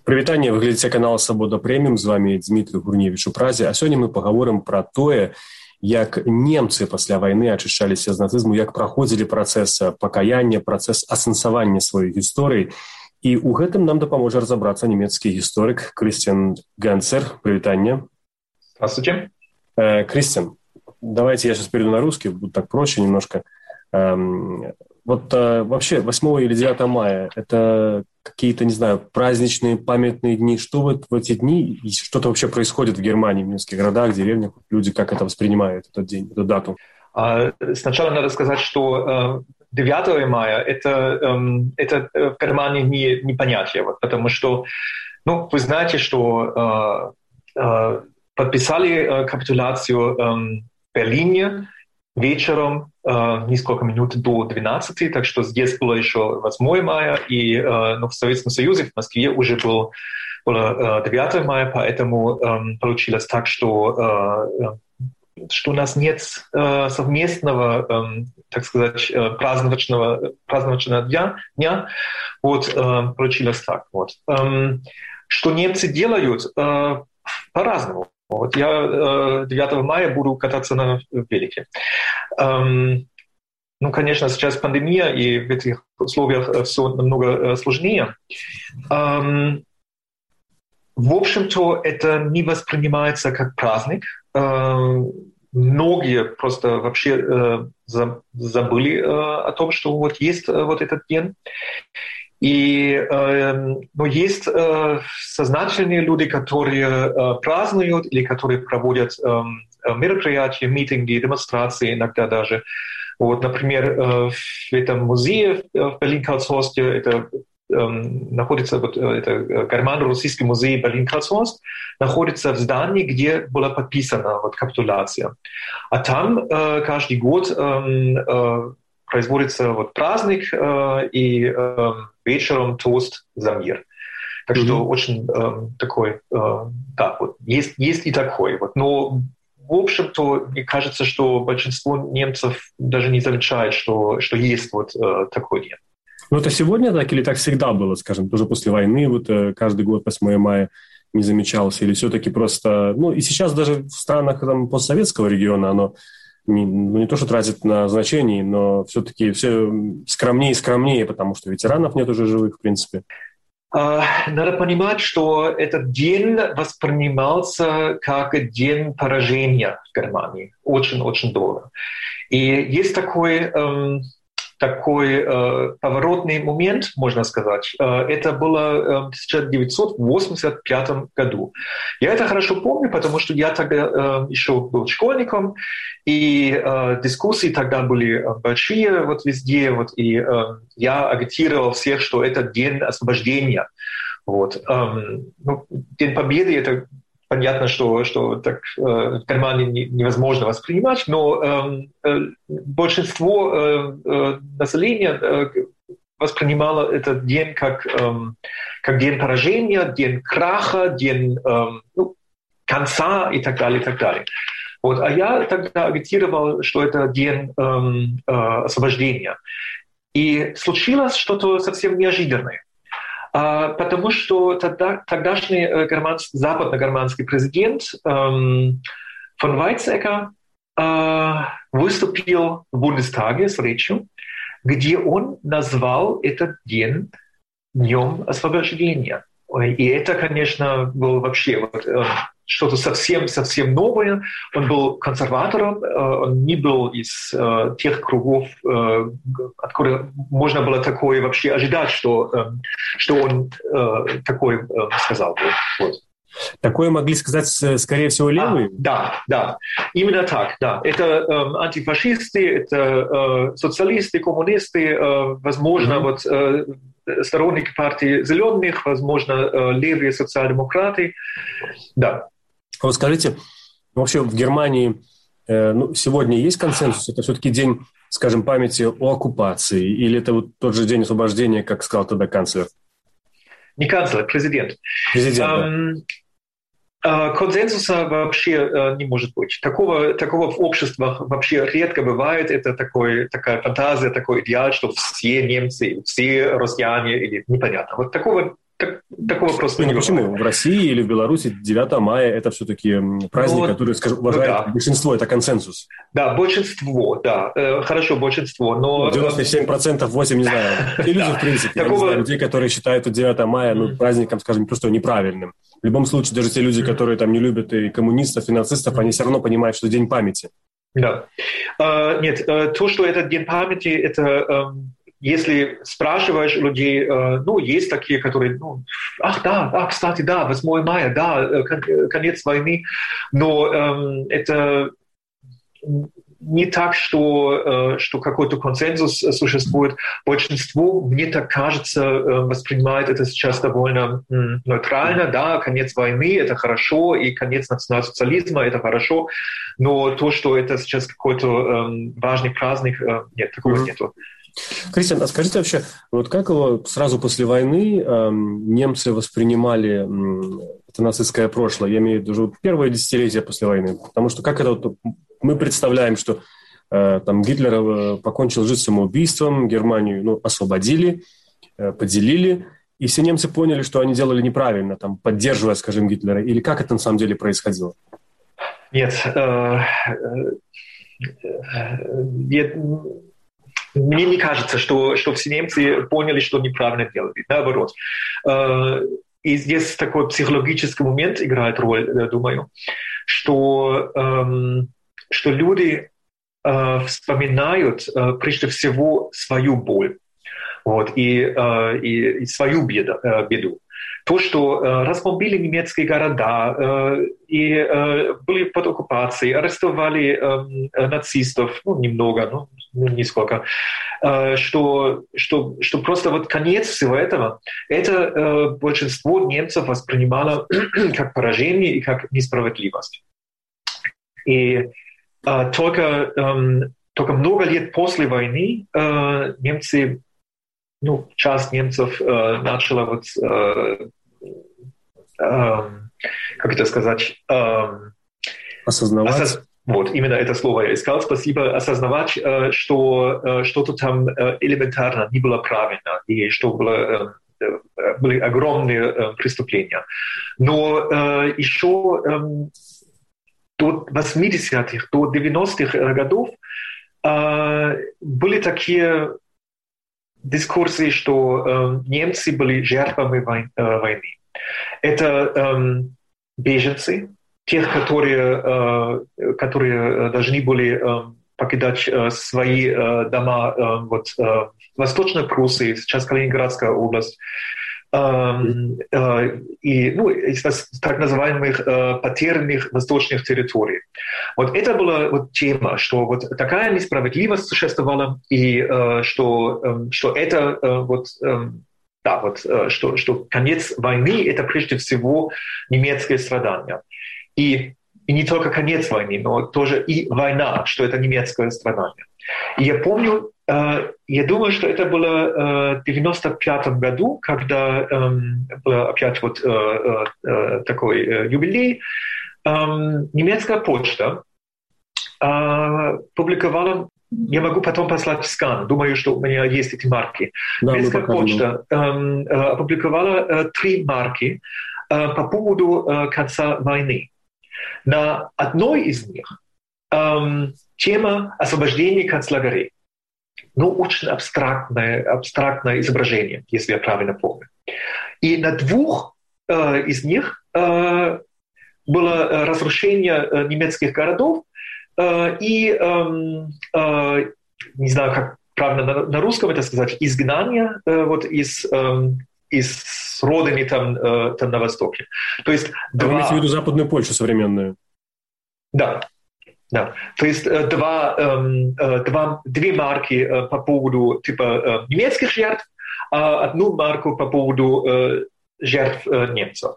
Прывітанне, вы глядзіце канал Свабода Прэміум, з вами Дмітрый Гурневіч у Празе, а сёння мы пагаворым пра тое, як немцы пасля вайны ачышчаліся з нацызму, як праходзілі працэс пакаяння, працэс асэнсавання сваёй гісторыі. І ў гэтым нам дапаможа разабрацца нямецкі гісторык Кристиан Ганцер. Прывітанне. Здравствуйте. Кристиан, давайте я сейчас перейду на русский, будет так проще немножко. Вообще 8 или 9 мая – это какие-то, не знаю, праздничные, памятные дни. Что вот в эти дни, что-то вообще происходит в Германии, в немецких городах, деревнях? Люди как это воспринимают, этот день, эту дату? Сначала надо сказать, что 9 мая – это в Германии не понятие, потому что, вы знаете, что подписали капитуляцию в Берлине вечером, несколько минут до 12, так что здесь было еще 8 мая, и в Советском Союзе, в Москве уже было 9 мая, поэтому получилось так, что у нас нет совместного, так сказать, праздничного дня. Получилось так. Что немцы делают? По-разному. Я 9 мая буду кататься на велике. Конечно, сейчас пандемия, и в этих условиях все намного сложнее. В общем-то, это не воспринимается как праздник. Многие просто вообще забыли о том, что есть этот день. Но есть сознательные люди, которые празднуют или которые проводят мероприятия, митинги, демонстрации иногда даже. Например, в этом музее в Берлин-Карлshorst, это находится это Германо-Российский музей Берлин-Карлshorst, находится в здании, где была подписана капитуляция. А там каждый год производится праздник и вечером тост за мир. Так что очень такой, есть и такой. Но в общем-то, мне кажется, что большинство немцев даже не замечает, что есть такой день. Это сегодня так или так всегда было, скажем, тоже после войны, каждый год 8 мая не замечался, или все-таки просто, и сейчас даже в странах постсоветского региона оно не то, что тратит на значение, но все-таки все скромнее и скромнее, потому что ветеранов нет уже живых, в принципе. Надо понимать, что этот день воспринимался как день поражения в Германии. Очень-очень долго. И есть такой поворотный момент, можно сказать. Это было в 1985 году. Я это хорошо помню, потому что я тогда еще был школьником, и дискуссии тогда были большие везде, и я агитировал всех, что это день освобождения. День Победы — это понятно, что так в Германии невозможно воспринимать, но большинство населения воспринимало этот день как день поражения, день краха, день конца и так далее, и так далее. А я тогда агитировал, что это день освобождения. И случилось что-то совсем неожиданное. Потому что тогдашний западно-германский президент фон Weizsäcker выступил в Бундестаге с речью, где он назвал этот день Днем освобождения. И это, конечно, было вообще что-то совсем новое. Он был консерватором, он не был из тех кругов, откуда можно было такое вообще ожидать, что он такое сказал. Такое могли сказать, скорее всего, левые? Да, именно так, да. Это антифашисты, это социалисты, коммунисты, возможно, сторонники партии «Зеленых», возможно, левые социал-демократы. Да. Скажите, вообще в Германии сегодня есть консенсус? Это все-таки день, скажем, памяти о оккупации? Или это тот же день освобождения, как сказал тогда канцлер? Не канцлер, президент. Президент, Консенсуса вообще не может быть. Такого в обществах вообще редко бывает. Это такая фантазия, такой идеал, что все немцы, все россияне, или непонятно. Такого такого просто не было. Почему? В России или в Беларуси 9 мая это все-таки праздник, который, скажем, уважает большинство, это консенсус. Да, большинство, да. Хорошо, большинство, но... 97%, 8%, не знаю. И люди, в принципе, я не знаю, людей, которые считают 9 мая праздником, скажем, просто неправильным. В любом случае, даже те люди, которые там не любят и коммунистов, и нацистов, они все равно понимают, что День памяти. Да. Нет, то, что это День памяти, это... Если спрашиваешь людей, есть такие, которые, кстати, 8 мая, конец войны, но это не так, что какой-то консенсус существует. Большинство, мне так кажется, воспринимает это сейчас довольно нейтрально. Да, конец войны — это хорошо, и конец национал-социализма — это хорошо, но то, что это сейчас какой-то важный праздник, нет, такого нету. Кристиан, а скажите вообще, вот как сразу после войны немцы воспринимали это нацистское прошлое? Я имею в виду первое десятилетие после войны. Потому что как это мы представляем, что там Гитлер покончил жизнь самоубийством, Германию освободили, поделили, и все немцы поняли, что они делали неправильно, там, поддерживая, скажем, Гитлера. Или как это на самом деле происходило? Нет, мне не кажется, что все немцы поняли, что неправильно делали. Наоборот. И здесь такой психологический момент играет роль, я думаю, что люди вспоминают прежде всего свою боль и свою беду. То, что разбомбили немецкие города и были под оккупацией, арестовали нацистов, немного, нисколько, что просто конец всего этого, это большинство немцев воспринимало как поражение и как несправедливость. И только много лет после войны немцы, часть немцев начала как это сказать? Осознавать. Именно это слово я искал. Спасибо. Осознавать, что что-то там элементарно не было правильно, и что были огромные преступления. Но еще до 80-х, до 90-х годов были такие дискурсы, что немцы были жертвами войны. Это беженцы, тех, которые должны были покидать свои дома в Восточной Пруссии, сейчас Калининградская область, и из так называемых потерянных восточных территорий. Это была тема, что такая несправедливость существовала, и что это что конец войны — это прежде всего немецкие страдания. И не только конец войны, но тоже и война, что это немецкое страдание. И я помню, я думаю, что это было в 1995 году, когда был опять такой юбилей, немецкая почта публиковала. Я могу потом послать скан. Думаю, что у меня есть эти марки. Немецкая почта опубликовала 3 марки по поводу конца войны. На одной из них тема освобождения концлагерей. Очень абстрактное изображение, если я правильно помню. И на 2 из них было разрушение немецких городов, и, не знаю, как правильно на русском это сказать, изгнание из родины там на Востоке. То есть вы имеете в виду Западную Польшу современную? Да. То есть 2 марки по поводу немецких жертв, а 1 марку по поводу жертв немцев.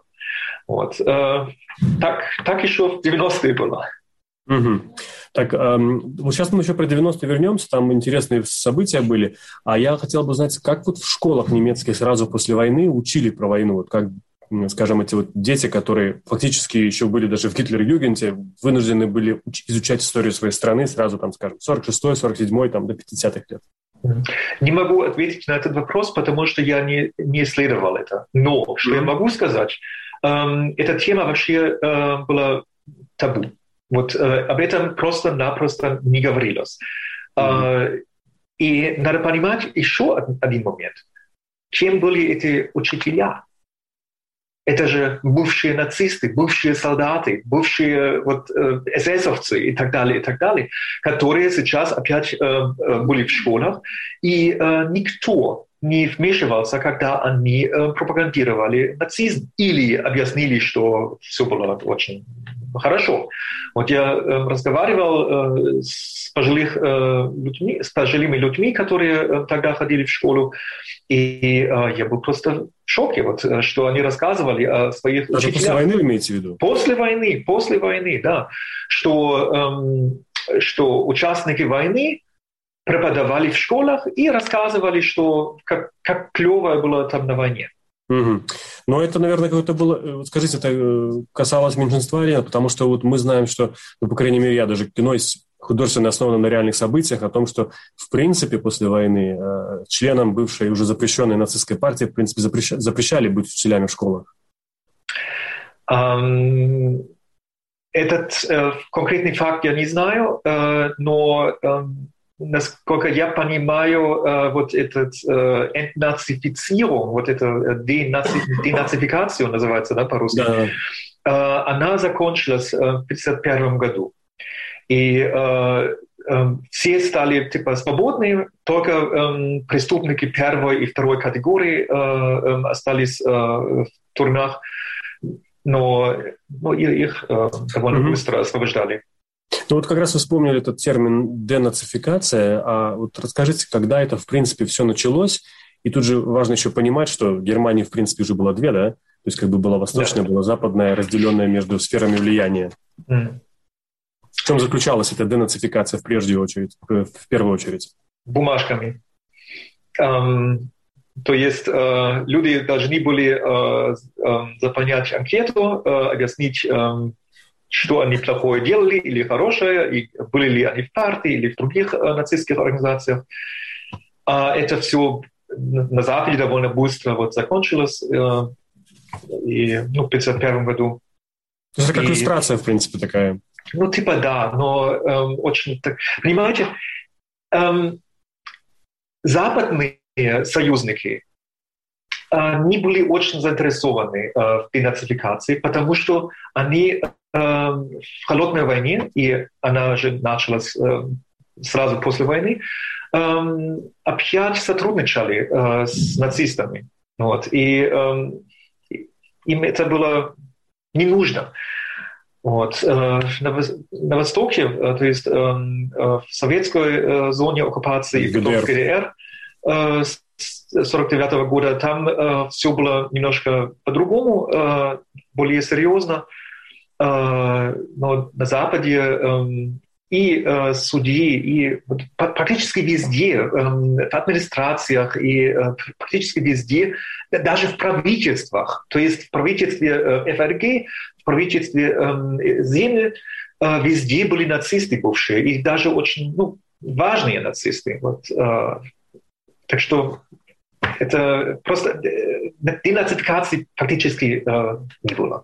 Так еще в 90-е было. Угу. Так, сейчас мы еще про 90-е вернемся, там интересные события были, а я хотел бы знать, как в школах немецких сразу после войны учили про войну, как, скажем, эти дети, которые фактически еще были даже в Гитлер-Югенде, вынуждены были изучать историю своей страны сразу, там, скажем, 46-й, 47-й, там, до 50-х лет. Не могу ответить на этот вопрос, потому что я не исследовал это. Но что я могу сказать, эта тема вообще была табу. Вот об этом просто-напросто не говорилось. И надо понимать еще один момент. Кем были эти учителя? Это же бывшие нацисты, бывшие солдаты, бывшие эсэсовцы и так далее, которые сейчас опять были в школах, и никто не вмешивался, когда они пропагандировали нацизм или объяснили, что все было очень хорошо. Вот я разговаривал с пожилыми людьми, которые тогда ходили в школу, и я был просто в шоке, что они рассказывали о своих Даже учителях. после войны, имеете в виду? После войны, да. Что участники войны преподавали в школах и рассказывали, что как клево было там на войне. Угу. Но это, наверное, какое-то было... Скажите, это касалось меньшинства, потому что вот мы знаем, что, ну, по крайней мере, я даже кино художественно основано на реальных событиях, о том, что, в принципе, после войны членам бывшей уже запрещенной нацистской партии, в принципе, запрещали быть учителями в школах. Этот конкретный факт я не знаю, но... насколько я понимаю, вот эта энтнацифицирование, вот эта денацификация называется, да, по-русски, да. Она закончилась в 1951 году. И все стали типа свободны, только преступники первой и второй категории остались в тюрьмах, но их довольно быстро освобождали. Ну вот как раз вы вспомнили этот термин денацификация, а вот расскажите, когда это в принципе все началось, и тут же важно еще понимать, что в Германии в принципе уже было две, да? То есть как бы была восточная, была западная, разделенная между сферами влияния. В чем заключалась эта денацификация в первую очередь? Бумажками. То есть люди должны были заполнять анкету, объяснить, что они плохое делали или хорошее, и были ли они в партии или в других нацистских организациях. Это все на Западе довольно быстро закончилось и, в 1951 году. То есть это как иллюстрация, в принципе, такая. Ну, типа да, но очень так... Понимаете, западные союзники не были очень заинтересованы в денацификации, потому что они в холодной войне, и она же началась сразу после войны, опять сотрудничали с нацистами. И им это было не нужно. На Востоке, то есть в советской зоне оккупации и потом в ГДР с 1949 года, там все было немножко по-другому, более серьезно. Но на Западе и судьи, и практически везде, в администрациях и практически везде, даже в правительствах, то есть в правительстве ФРГ, в правительстве земли, везде были нацисты бывшие, и даже очень важные нацисты. Так что это просто денацификации практически не было.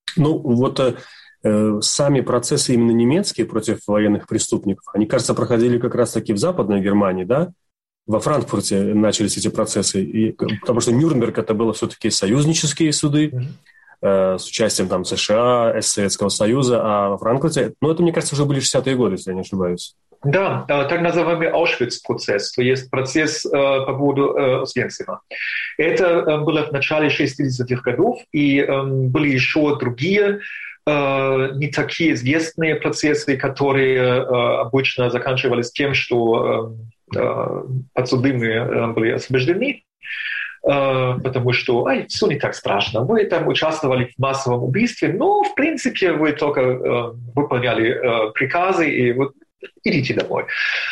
Сами процессы именно немецкие против военных преступников, они, кажется, проходили как раз-таки в Западной Германии, да? Во Франкфурте начались эти процессы, потому что Нюрнберг это было все-таки союзнические суды с участием там США, Советского Союза, а во Франкфурте, это, мне кажется, уже были 60-е годы, если я не ошибаюсь. Да, так называемый Auschwitz-процесс, то есть процесс по поводу Освенцима. Это было в начале 60-х годов, и были еще другие не такие известные процессы, которые обычно заканчивались тем, что подсудимые были освобождены, потому что все не так страшно. Вы там участвовали в массовом убийстве, но, в принципе, вы только выполняли приказы, и идите домой.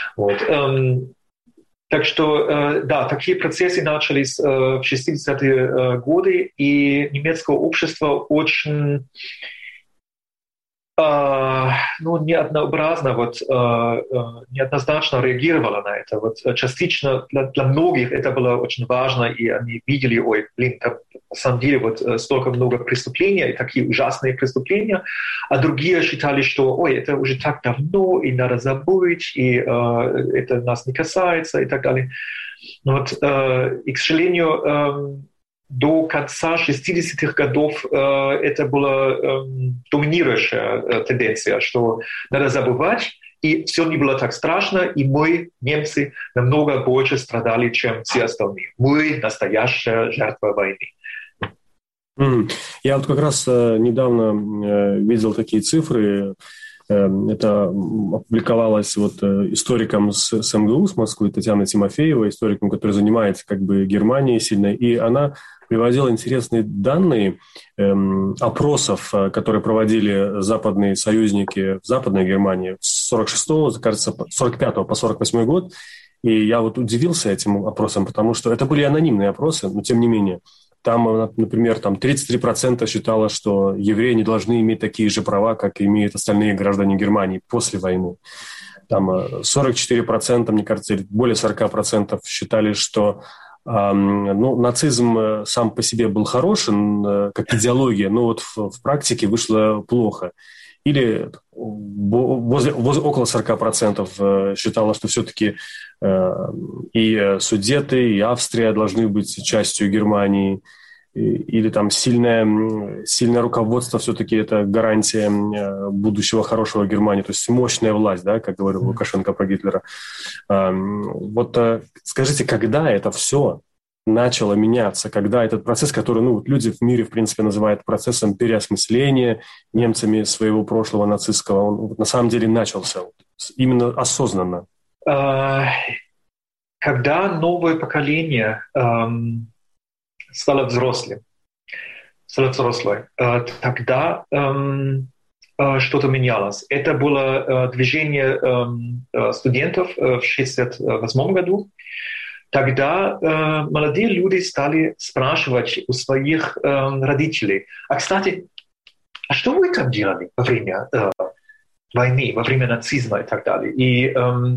Так что, да, такие процессы начались в 60-е годы, и немецкое общество очень Неоднообразно, неоднозначно реагировала на это. Частично для многих это было очень важно, и они видели, там на самом деле столько много преступлений, и такие ужасные преступления, а другие считали, что это уже так давно, и надо забыть, и это нас не касается, и так далее. И, к сожалению, до конца 60-х годов это была доминирующая тенденция, что надо забывать, и все не было так страшно, и мы, немцы, намного больше страдали, чем все остальные. Мы настоящая жертва войны. Я как раз недавно видел такие цифры. Это опубликовалось историком с МГУ, с Москвы, Татьяной Тимофеевой, историком, который занимается Германией сильно, и она приводила интересные данные опросов, которые проводили западные союзники в Западной Германии с 46-го, кажется, 45-го по 48-й год. И я удивился этим опросам, потому что это были анонимные опросы, но тем не менее. Там, например, 33% считало, что евреи не должны иметь такие же права, как имеют остальные граждане Германии после войны. Там 44%, мне кажется, или более 40% считали, что нацизм сам по себе был хорошим, как идеология, но в практике вышло плохо. Или около 40% считало, что все-таки и Судеты, и Австрия должны быть частью Германии, или там сильное руководство все-таки это гарантия будущего хорошего Германии, то есть мощная власть, да, как говорил Лукашенко про Гитлера. Скажите, когда это все начало меняться, когда этот процесс, который люди в мире, в принципе, называют процессом переосмысления немцами своего прошлого нацистского, он на самом деле начался именно осознанно? Когда новое поколение стало взрослым, тогда что-то менялось. Это было движение студентов в 1968 году. Тогда молодые люди стали спрашивать у своих родителей: кстати, а что вы там делали во время войны, во время нацизма и так далее? И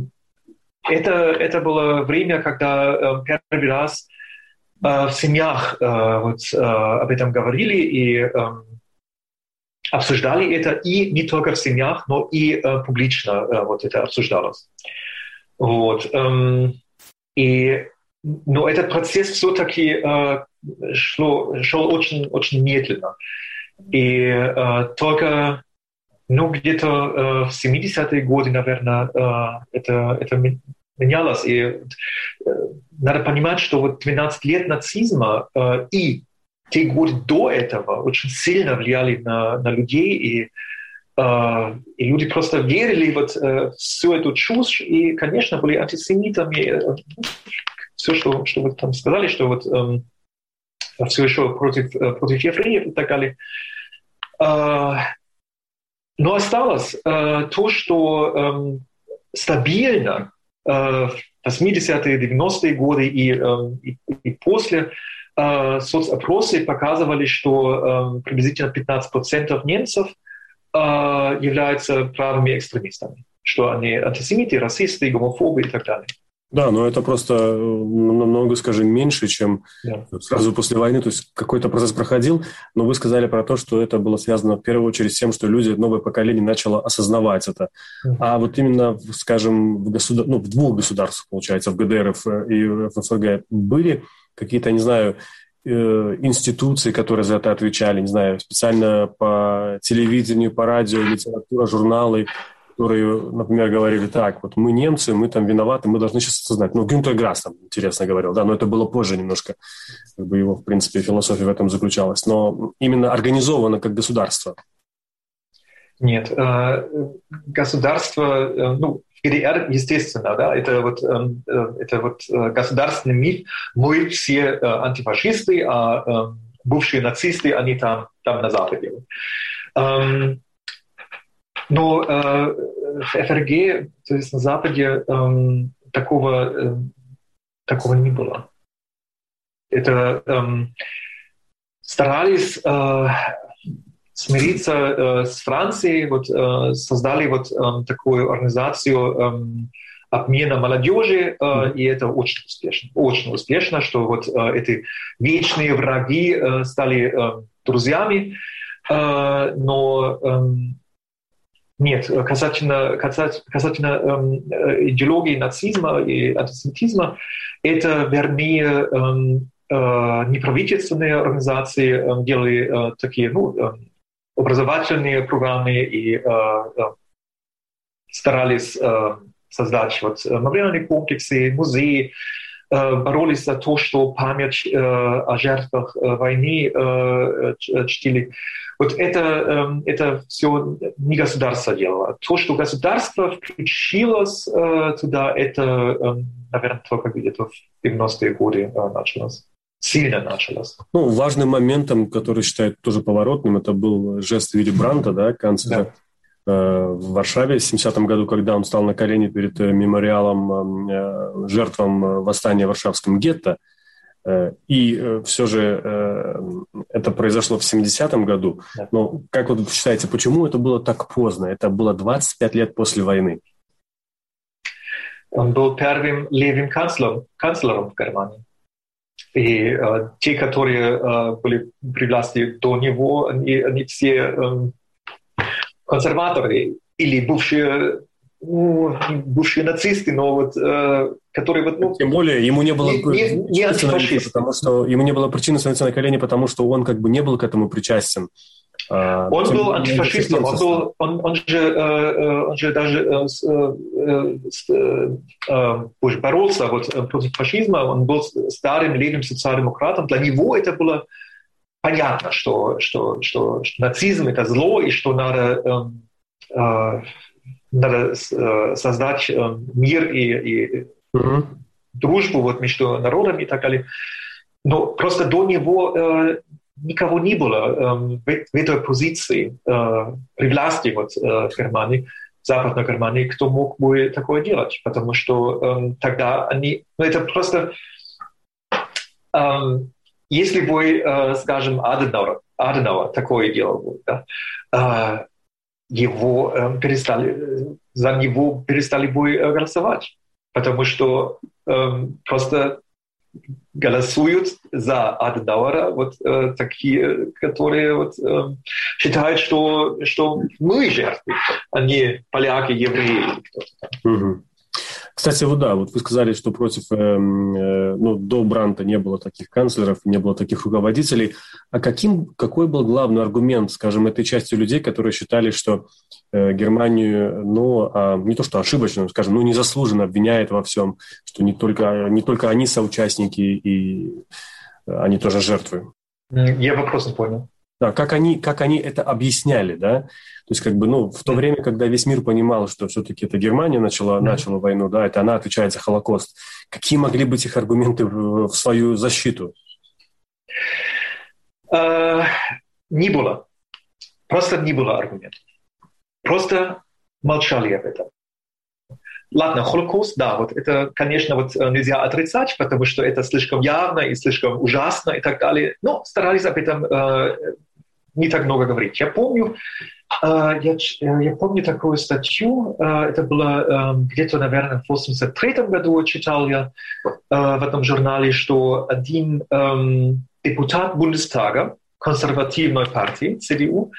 это было время, когда первый раз в семьях об этом говорили и обсуждали это, и не только в семьях, но и публично это обсуждалось. Но этот процесс все-таки шел очень, очень медленно. И только где-то в 70-е годы, наверное, это менялось. И надо понимать, что 12 лет нацизма и те годы до этого очень сильно влияли на людей, и люди просто верили в всю эту чушь, и, конечно, были антисемитами. Все, что вы там сказали, что все еще против евреев и так далее. Но осталось то, что стабильно в 80-е, 90-е годы и после соцопросы показывали, что приблизительно 15% немцев являются правыми экстремистами, что они антисемиты, расисты, гомофобы и так далее. Да, но это просто намного, скажем, меньше, чем сразу после войны. То есть какой-то процесс проходил, но вы сказали про то, что это было связано в первую очередь с тем, что люди, новое поколение начало осознавать это. А именно, скажем, в двух государствах, получается, в ГДР и в ФРГ, были какие-то, не знаю, институции, которые за это отвечали, не знаю, специально по телевидению, по радио, литература, журналы, которые, например, говорили: так, мы немцы, мы там виноваты, мы должны сейчас осознать. Гюнтер Грасс там интересно говорил, да, но это было позже немножко, его, в принципе, философия в этом заключалась. Но именно организовано как государство. Нет, государство, в ГДР, естественно, да, это государственный миф. Мы все антифашисты, а бывшие нацисты, они там на Западе. Но в ФРГ, то есть на Западе, такого не было. Это старались смириться с Францией, вот, создали вот такую организацию обмена молодежи, и это очень успешно, что вот эти вечные враги стали друзьями, но нет, касательно идеологии нацизма и антисемитизма, это, вернее, неправительственные организации делали такие, образовательные программы и старались создать вот мемориальные комплексы, музеи, боролись за то, что память о жертвах войны чтили. Вот это все не государство делало. То, что государство включилось туда, это, наверное, только где-то в 90-е годы началось. Сильно началось. Важным моментом, который считают тоже поворотным, это был жест Вилли Брандта, да, канцлера в Варшаве в 70-м году, когда он встал на колени перед мемориалом жертвам восстания в Варшавском гетто. И все же это произошло в 70-м году. Но как вы считаете, почему это было так поздно? Это было 25 лет после войны. Он был первым левым канцлером в Германии. И те, которые были при власти до него, они все консерваторы или бывшие нацисты, но вот, которые вот, тем более ему не было не антифашисты, потому что ему не было причины становиться на колени, потому что он как бы не был к этому причастен. Он был антифашистом, он же даже боролся вот против фашизма, он был старым левым социал-демократом. Для него это было понятно, что нацизм – это зло, и что надо создать мир и дружбу вот между народами и так далее. Но просто до него никого не было в этой позиции при власти вот, в Германии, в Западной Германии, кто мог бы такое делать, потому что тогда они... это просто... если бы, скажем, Аденауэр такое делал, да, за него перестали бы голосовать, потому что просто голосуют за Аденауэра вот такие, которые вот, считают, что мы жертвы, а не поляки, евреи или кто-то там. Угу. Кстати, вот вы сказали, что против, до Брандта не было таких канцлеров, не было таких руководителей. А какой был главный аргумент, скажем, этой части людей, которые считали, что Германию, не то что ошибочно, скажем, незаслуженно обвиняет во всем, что не только они соучастники, и они тоже жертвы? Я вопрос не понял. Да, как они это объясняли, да? То есть, в то время, когда весь мир понимал, что все-таки это Германия начала войну, да, это она отвечает за Холокост. Какие могли быть их аргументы в свою защиту? Не было. Просто не было аргументов. Просто молчали об этом. Ладно, Холокост, да, вот это, конечно, вот нельзя отрицать, потому что это слишком явно и слишком ужасно и так далее. Но старались об этом не так много говорить. Я помню такую статью, это было где-то, наверное, в 1983 году, читал я в этом журнале, что один депутат Бундестага консервативной партии, ЦДУ,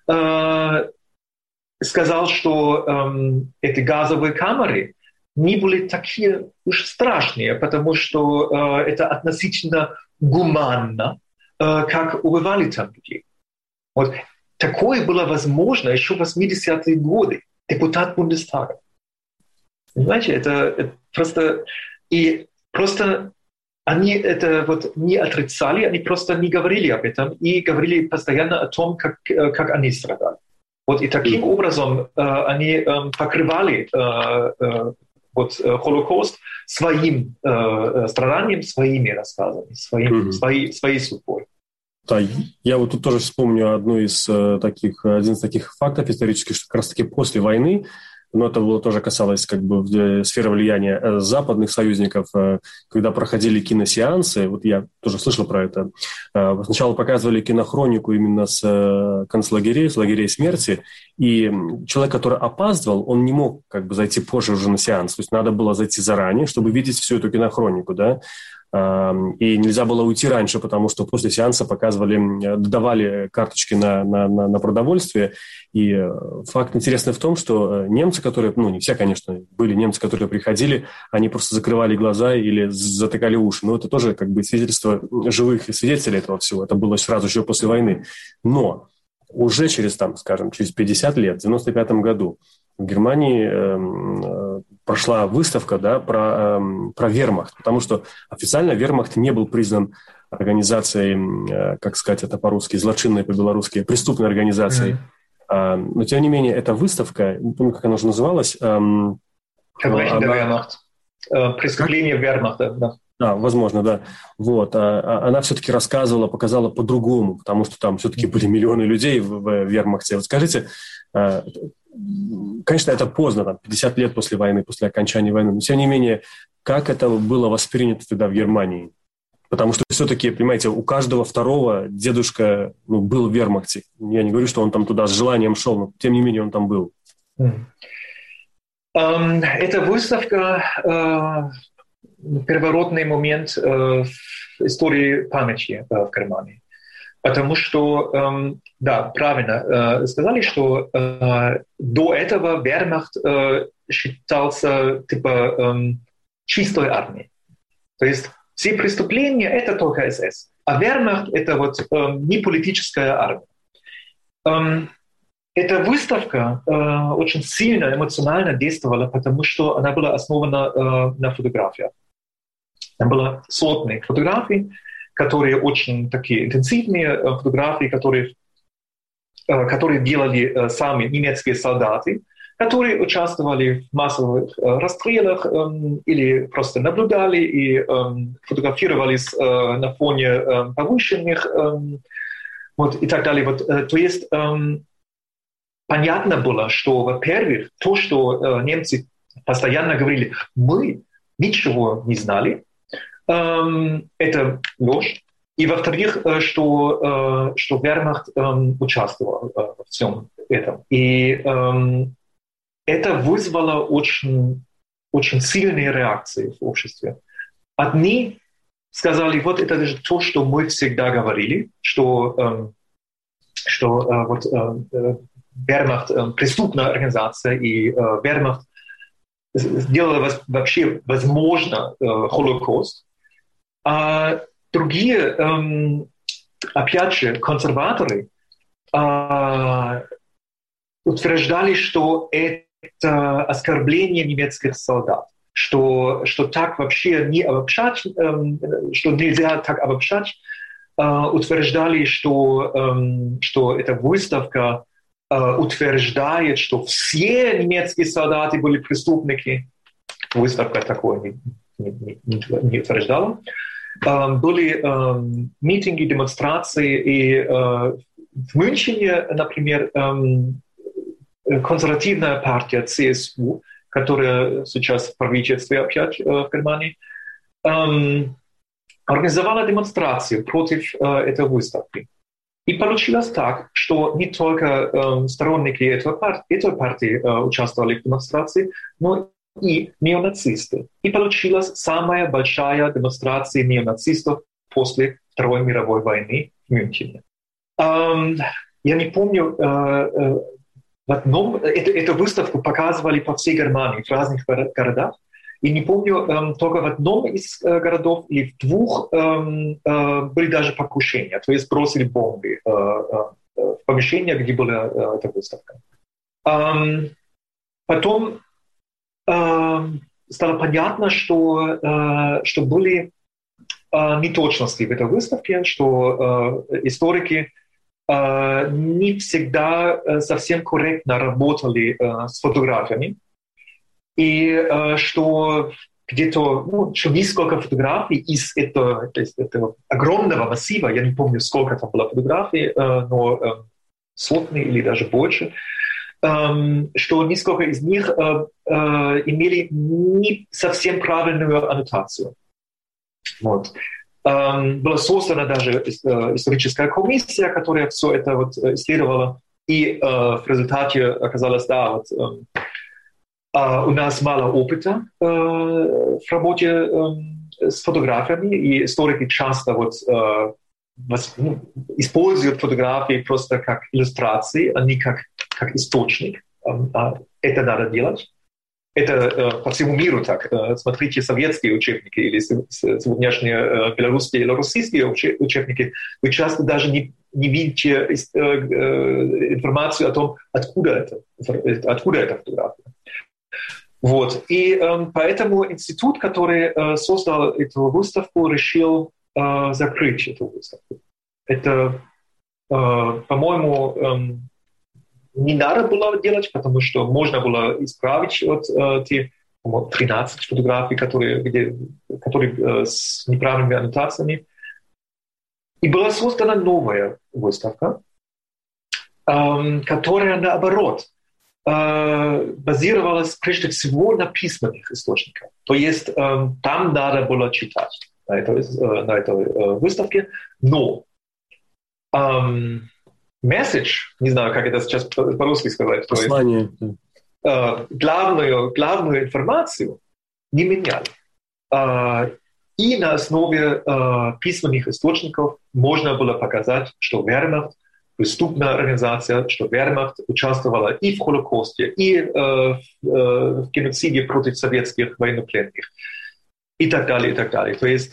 сказал, что эти газовые камеры не были такие уж страшные, потому что это относительно гуманно, как убивали там людей. Вот. Такое было возможно еще в 80-е годы. Депутат Бундестага. Понимаете, это просто... И просто они это вот не отрицали, они просто не говорили об этом и говорили постоянно о том, как они страдали. Вот и таким образом они покрывали Холокост своим страданием, своими рассказами, своей судьбой. Да, я вот тут тоже вспомню один из таких фактов исторических, что как раз-таки после войны но это было тоже касалось как бы сферы влияния западных союзников, когда проходили киносеансы, вот я тоже слышал про это, сначала показывали кинохронику именно с концлагерей, с лагерей смерти, и человек, который опаздывал, он не мог как бы зайти позже уже на сеанс, то есть надо было зайти заранее, чтобы видеть всю эту кинохронику, да, и нельзя было уйти раньше, потому что после сеанса давали карточки на продовольствие. И факт интересный в том, что немцы, которые, не все, конечно, были немцы, которые приходили, они просто закрывали глаза или затыкали уши. Но это тоже как бы свидетельство живых свидетелей этого всего. Это было сразу еще после войны. Но уже через 50 лет, в 1995 году, в Германии прошла выставка, да, про вермахт, потому что официально вермахт не был признан организацией, как сказать это по-русски, злочинной по-белорусски, преступной организацией. Но, тем не менее, эта выставка, не помню, как она уже называлась. Вермахт. Преступление вермахта, да. Да, возможно, да. Вот. Она все-таки показала по-другому, потому что там все-таки были миллионы людей в вермахте. Вот скажите, конечно, это поздно, 50 лет после войны, после окончания войны, но тем не менее, как это было воспринято тогда в Германии? Потому что все-таки, понимаете, у каждого второго дедушка был в вермахте. Я не говорю, что он там туда с желанием шел, но тем не менее он там был. Эта выставка переворотный момент в истории памяти в Германии. Потому что, да, правильно сказали, что до этого вермахт считался типа чистой армией. То есть все преступления — это только СС. А вермахт — это вот не политическая армия. Эта выставка очень сильно эмоционально действовала, потому что она была основана на фотографиях. Там было сотни фотографий, которые очень такие интенсивные фотографии, которые делали сами немецкие солдаты, которые участвовали в массовых расстрелах или просто наблюдали и фотографировались на фоне повышенных и так далее. То есть понятно было, что, во-первых, то, что немцы постоянно говорили, мы ничего не знали, это ложь. И, во-вторых, что вермахт участвовал во всем этом. И это вызвало очень, очень сильные реакции в обществе. Одни сказали, вот это же то, что мы всегда говорили, что вермахт преступная организация, и вермахт сделала вообще возможно Холокост. А другие, опять же, консерваторы утверждали, что это оскорбление немецких солдат, что так вообще не обобщать, что нельзя так обобщать, утверждали, что эта выставка утверждает, что все немецкие солдаты были преступники. Выставка такое не утверждала. Были митинги, демонстрации, и в Мюнхене, например, консервативная партия ЦСУ, которая сейчас в правительстве опять в Германии, организовала демонстрацию против этой выставки. И получилось так, что не только сторонники этой партии участвовали в демонстрации, но и неонацисты. И получилась самая большая демонстрация неонацистов после Второй мировой войны в Мюнхене. Я не помню, эту выставку показывали по всей Германии, в разных городах. И не помню, только в одном из городов или в двух были даже покушения, то есть бросили бомбы в помещение, где была эта выставка. Потом стало понятно, что были неточности в этой выставке, что историки не всегда совсем корректно работали с фотографиями, и что где-то несколько фотографий из этого огромного массива, я не помню, сколько там было фотографий, но сотни или даже больше, что несколько из них имели не совсем правильную аннотацию. Вот. Была создана даже историческая комиссия, которая все это вот исследовала, и в результате оказалось, да, вот, у нас мало опыта в работе с фотографиями, и историки часто вот, используют фотографии просто как иллюстрации, а не как источник. Это надо делать. Это по всему миру так. Смотрите советские учебники или сегодняшние белорусские или российские учебники. Вы часто даже не видите информацию о том, откуда эта фотография. Вот. И поэтому институт, который создал эту выставку, решил закрыть эту выставку. Это, по-моему, не надо было делать, потому что можно было исправить вот те 13 фотографий, которые с неправильными аннотациями. И была создана новая выставка, которая, наоборот, базировалась прежде всего на письменных источниках. То есть там надо было читать на этой выставке, но месседж, не знаю, как это сейчас по-русски сказать, послание, главную информацию не меняли. И на основе письменных источников можно было показать, что Вермахт преступная организация, что Вермахт участвовала и в Холокосте, и в геноциде против советских военнопленных, и так далее, и так далее. То есть,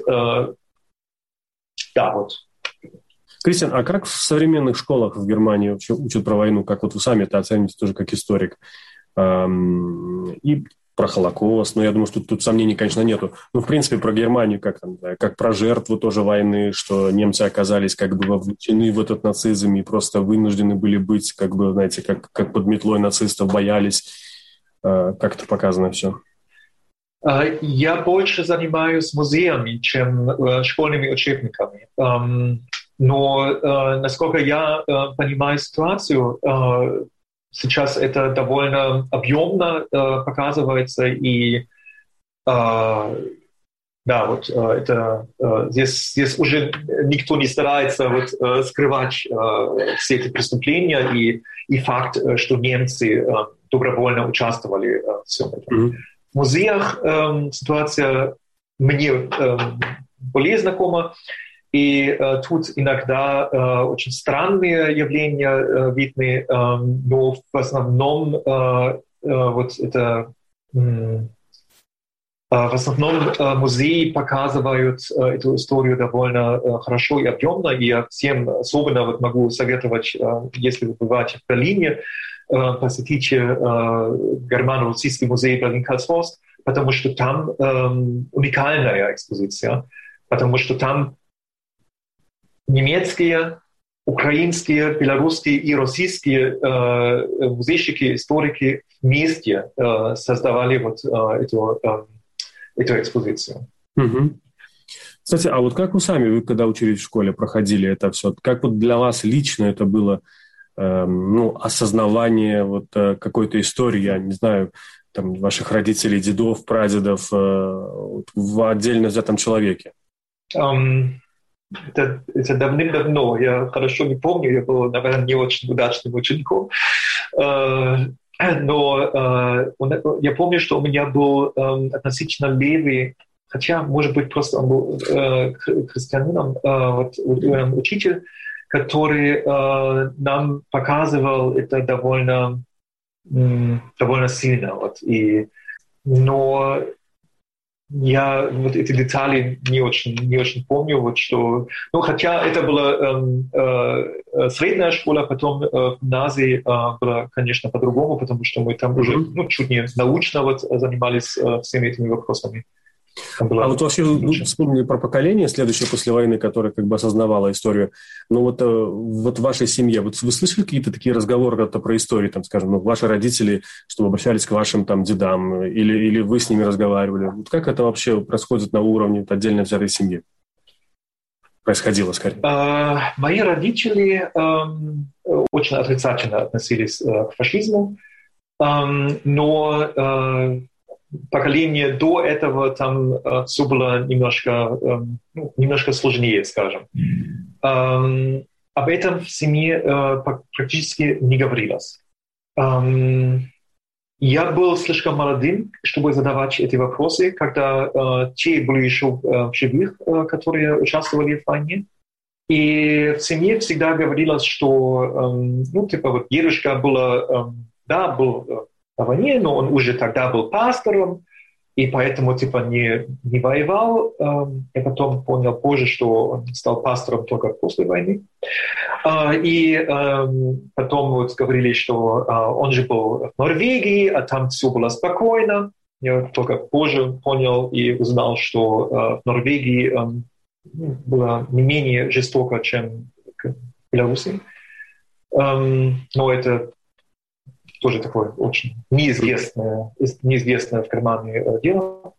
да, вот. Кристиан, а как в современных школах в Германии учат про войну? Как вот вы сами это оцените тоже как историк? И про Холокост, но я думаю, что тут сомнений, конечно, нету. Ну, в принципе, про Германию, как про жертву тоже войны, что немцы оказались как бы вовлечены в этот нацизм и просто вынуждены были быть, как бы, знаете, как под метлой нацистов боялись. Как это показано все? Я больше занимаюсь музеями, чем школьными учебниками. Но, насколько я понимаю ситуацию, сейчас это довольно объемно показывается, и да, вот это здесь уже никто не старается вот, скрывать все эти преступления и факт, что немцы добровольно участвовали в всем этом. В музеях ситуация мне более знакома. И тут иногда очень странные явления видны, но в основном вот это в основном музеи показывают эту историю довольно хорошо и объемно. И я всем особенно вот могу советовать, если вы бываете в Берлине, посетите Германо-Российский музей Берлин-Карlshorst, потому что там уникальная экспозиция, потому что там немецкие, украинские, белорусские и российские музейщики, историки вместе создавали вот эту экспозицию. Угу. Кстати, а вот как вы сами, когда учились в школе, проходили это все? Как вот для вас лично это было осознавание вот какой-то истории, я не знаю, там, ваших родителей, дедов, прадедов в отдельно взятом человеке? Это давным-давно, я хорошо не помню, я был, наверное, не очень удачным учеником, но я помню, что у меня был относительно левый, хотя, может быть, просто он был христианином, учитель, который нам показывал это довольно сильно. Вот, но я вот эти детали не очень помню, вот что, ну, хотя это была средняя школа, потом в гимназии было, конечно, по-другому, потому что мы там уже чуть не научно вот занимались всеми этими вопросами. А вот вообще вы вспомнили про поколение следующее после войны, которое как бы осознавало историю. Ну вот в вашей семье, вот вы слышали какие-то такие разговоры про историю, там, скажем, ваши родители, чтобы обращались к вашим там дедам, или вы с ними разговаривали? Вот как это вообще происходит на уровне отдельно взятой семьи? происходило скорее? Мои родители очень отрицательно относились к фашизму, но поколение до этого там все было немножко сложнее, скажем. Об этом в семье практически не говорилось. Я был слишком молодым, чтобы задавать эти вопросы, когда те были еще в живых, которые участвовали в войне. И в семье всегда говорилось, что дедушка был на войне, но он уже тогда был пастором, и поэтому не воевал. Я потом понял позже, что он стал пастором только после войны. И потом говорили, что он же был в Норвегии, а там все было спокойно. Я только позже понял и узнал, что в Норвегии было не менее жестоко, чем в Беларуси. Но это тоже такое очень неизвестное в кармане дело.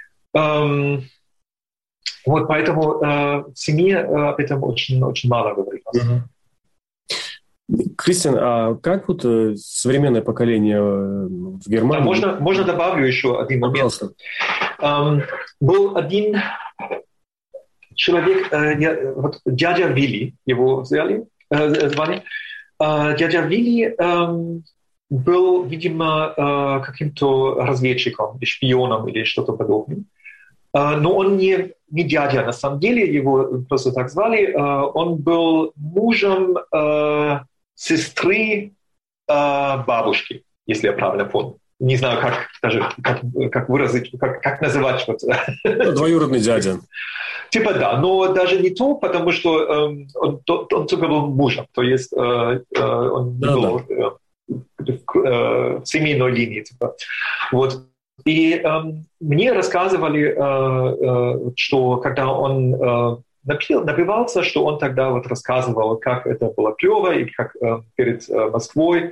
Поэтому в семье об этом очень, очень мало говорилось. Кристиан, а как современное поколение в Германии? Можно добавлю еще один момент? Был один человек, дядя Вилли, его звали. Дядя Вилли был, видимо, каким-то разведчиком, шпионом или что-то подобное. Но он не дядя, на самом деле, его просто так звали. Он был мужем сестры бабушки, если я правильно понял. Не знаю, как выразить, как называть. Двоюродный дядя. Типа да, но даже не то, потому что он только был мужем, то есть он не был в семейной линии. Типа. И мне рассказывали, что когда он напивался, что он тогда рассказывал, как это было клево, и как перед Москвой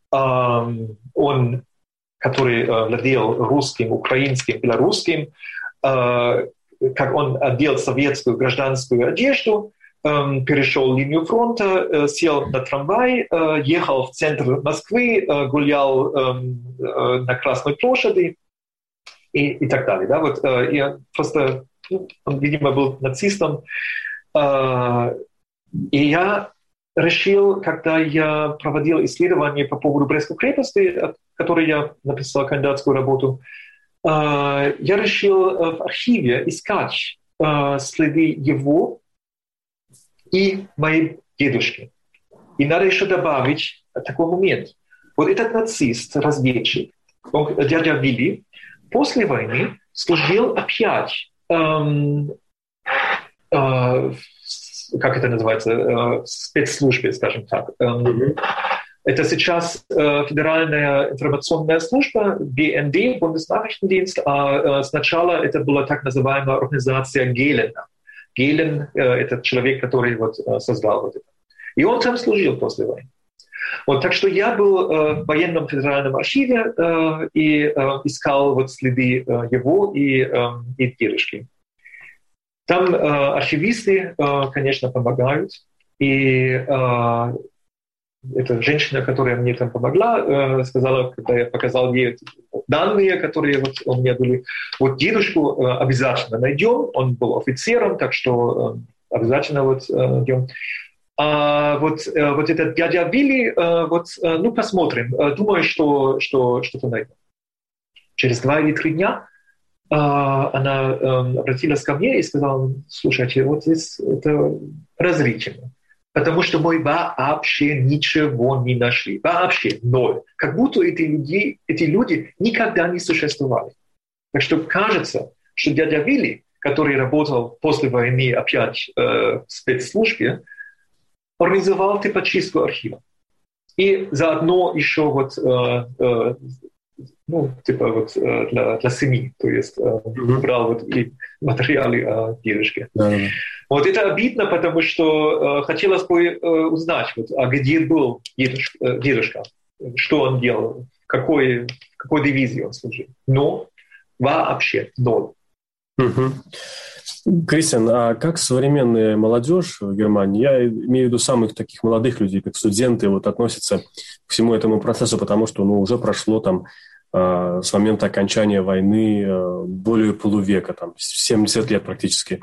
он, который владел русским, украинским, белорусским, как он одел советскую гражданскую одежду, перешел линию фронта, сел на трамвай, ехал в центр Москвы, гулял на Красной площади и так далее. Да? Я просто, он, видимо, был нацистом. И я решил, когда я проводил исследование по поводу Брестской крепости, о которой я написал кандидатскую работу, я решил в архиве искать следы его и моей дедушки. И надо еще добавить такой момент. Этот нацист, разведчик, дядя Вилли, после войны служил опять, как это называется, в спецслужбе, скажем так. Это сейчас Федеральная информационная служба, БНД, Bundesnachrichtendienst, а сначала это была так называемая организация Гелена. Гелен — это человек, который создал это. И он там служил после войны. Так что я был в военном федеральном архиве и искал следы его и дедушки. Там архивисты, конечно, помогают. И эта женщина, которая мне там помогла, сказала, когда я показал ей данные, которые у меня были, дедушку обязательно найдем, он был офицером, так что обязательно найдем. А этот дядя Вилли, посмотрим, думаю, что что-то найдем. Через 2 или 3 дня она обратилась ко мне и сказала: слушайте, здесь это подозрительно. Потому что мы вообще ничего не нашли. Вообще ноль. Как будто эти люди никогда не существовали. Так что кажется, что дядя Вилли, который работал после войны опять в спецслужбе, организовал чистку архива. И заодно еще для семьи, то есть брал и материалы о дедушке. Это обидно, потому что хотелось бы узнать, где был дедушка, что он делал, в какой дивизии он служил. Но вообще ноль. Угу. Кристиан, а как современная молодежь в Германии, я имею в виду самых таких молодых людей, как студенты, вот относятся к всему этому процессу, потому что уже прошло там с момента окончания войны более полувека, там 70 лет практически.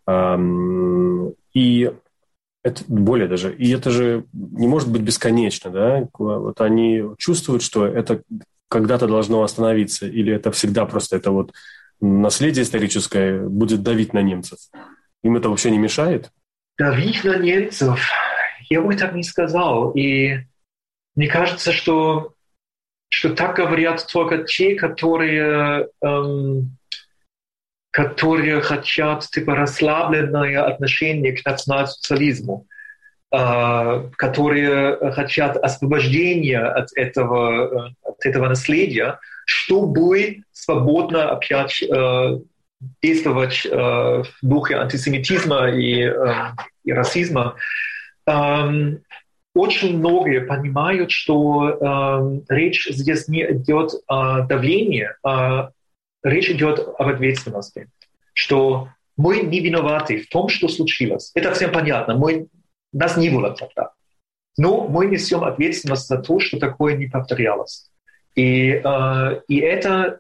И это более даже. И это же не может быть бесконечно, да? Вот они чувствуют, что это когда-то должно остановиться, или это всегда просто это вот наследие историческое будет давить на немцев? Им это вообще не мешает? Давить на немцев? Я бы так не сказал. И мне кажется, что так говорят только те, которые хотят типа расслабленное отношение к национал-социализму, которые хотят освобождения от этого наследия, чтобы свободно опять действовать в духе антисемитизма и расизма. Очень многие понимают, что речь здесь не идет о давлении, речь идет об ответственности, что мы не виноваты в том, что случилось. Это всем понятно, нас не было тогда. Но мы несем ответственность за то, что такое не повторялось. И это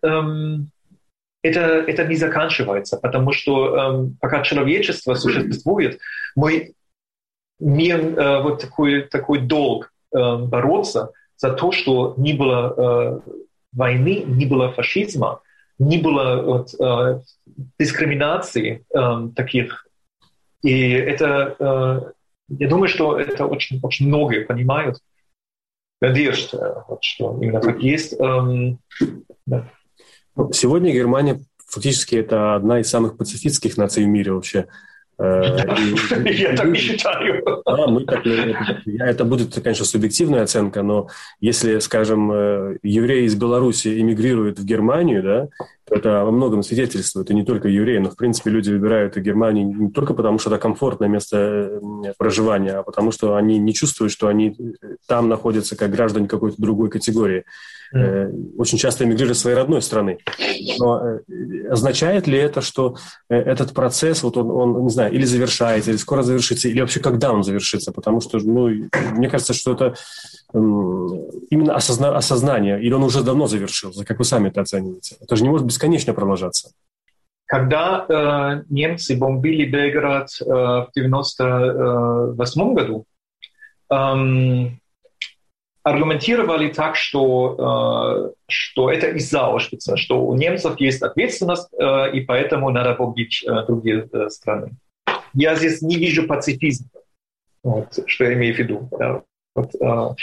не заканчивается, потому что пока человечество существует, мы имеем вот такой долг бороться за то, что не было войны, не было фашизма, не было дискриминации таких. И это, я думаю, что это очень, очень многие понимают. Надеюсь, что именно так есть. Да. Сегодня Германия фактически это одна из самых пацифистских наций в мире вообще. Я так не считаю. Это будет, конечно, субъективная оценка, но если, скажем, евреи из Беларуси эмигрируют в Германию, да, то это во многом свидетельствует, и не только евреи, но, в принципе, люди выбирают Германию не только потому, что это комфортное место проживания, а потому что они не чувствуют, что они там находятся как граждане какой-то другой категории. Очень часто эмигрируют из своей родной страны. Но означает ли это, что этот процесс, вот он, не знаю, или завершается, или скоро завершится, или вообще когда он завершится? Потому что, мне кажется, что это именно осознание, или он уже давно завершился, как вы сами это оцениваете? Это же не может бесконечно продолжаться. Когда немцы бомбили Белград в 1998 году, аргументировали так, что это из-за Аушвица, что у немцев есть ответственность, и поэтому надо бомбить другие страны. Я здесь не вижу пацифизма, что я имею в виду. Да.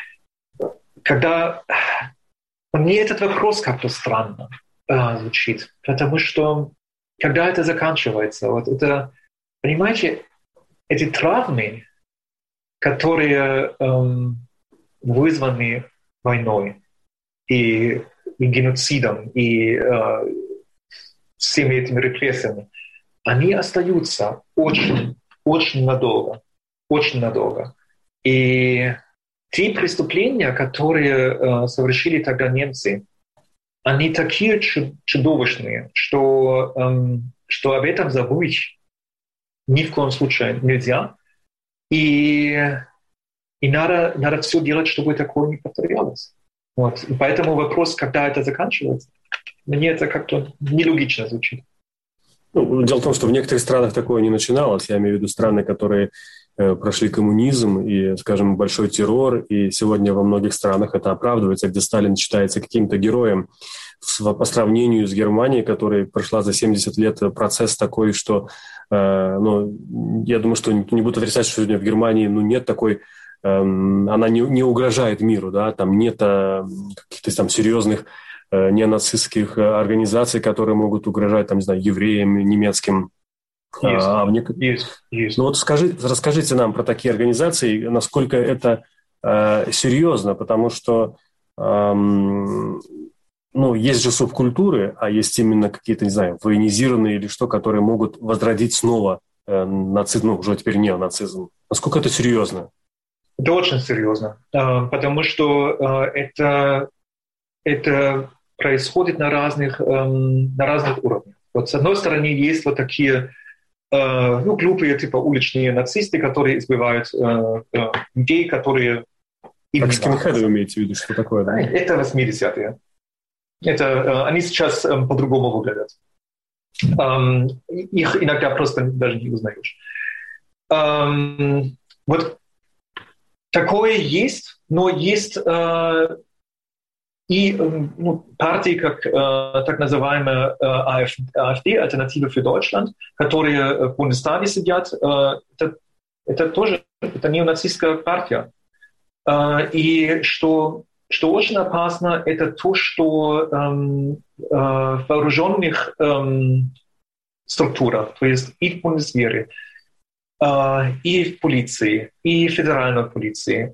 Когда мне этот вопрос как-то странно звучит, потому что когда это заканчивается, это, понимаете, эти травмы, которые вызваны войной и геноцидом, и всеми этими репрессиями, они остаются очень, очень надолго. Очень надолго. И те преступления, которые совершили тогда немцы, они такие чудовищные, что об этом забыть ни в коем случае нельзя. И надо все делать, чтобы такое не повторялось. И поэтому вопрос, когда это заканчивается, мне это как-то нелогично звучит. Дело в том, что в некоторых странах такое не начиналось. Я имею в виду страны, которые прошли коммунизм и, скажем, большой террор. И сегодня во многих странах это оправдывается, где Сталин считается каким-то героем по сравнению с Германией, которая прошла за 70 лет процесс такой, что, я думаю, что не буду отрицать, что сегодня в Германии нет такой... она не угрожает миру, да, там нет каких-то там серьезных неонацистских организаций, которые могут угрожать, там, не знаю, евреям, немецким. Есть. Ну вот расскажите нам про такие организации, насколько это серьезно, потому что есть же субкультуры, а есть именно какие-то, не знаю, военизированные или что, которые могут возродить снова нацизм, уже теперь неонацизм. Насколько это серьезно? Это очень серьезно, потому что это происходит на разных уровнях. Вот с одной стороны есть вот такие глупые, типа уличные нацисты, которые избивают людей, которые... Как скинхеды вы имеете в виду, что такое? Да? Это 80-е. Они сейчас по-другому выглядят. Их иногда просто даже не узнаешь. Вот такое есть, но есть и партии, как так называемая AfD, Альтернатива für Deutschland, которые в Бундестаге сидят, это тоже неонацистская партия. И что очень опасно, это то, что в вооруженных структурах, то есть и в Бундесвере, и в полиции, и в федеральной полиции,